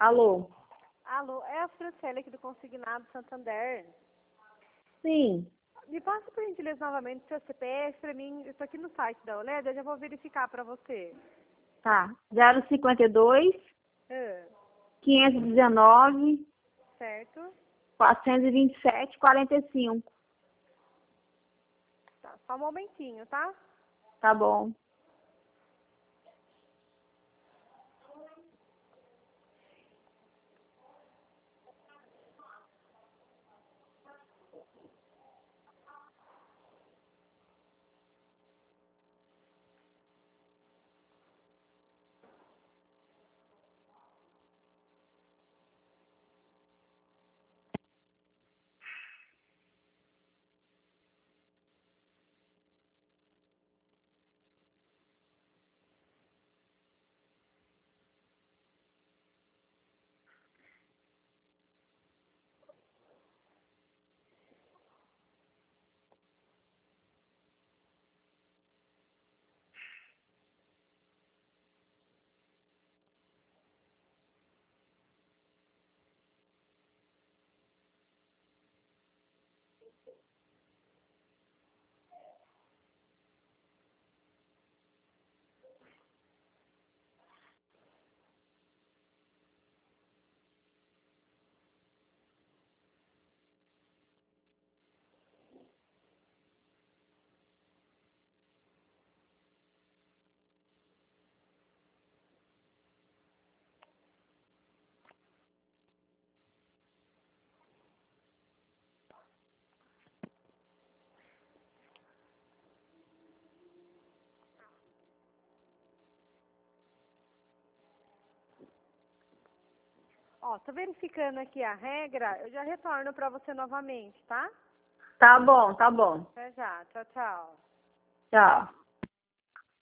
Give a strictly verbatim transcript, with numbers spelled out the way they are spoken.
Alô? Alô, é a Franciele aqui do Consignado Santander. Sim. Me passa por gentileza novamente o seu C P F para mim. Eu estou aqui no site da Oleda, eu já vou verificar para você. Tá. zero cinquenta e dois, Ah, quinhentos e dezenove, certo? quatrocentos e vinte e sete, quarenta e cinco. Tá, só um momentinho, tá? Tá bom. Ó, tô verificando aqui a regra, eu já retorno para você novamente, tá? Tá bom, tá bom. Até já. Tchau, tchau. Tchau.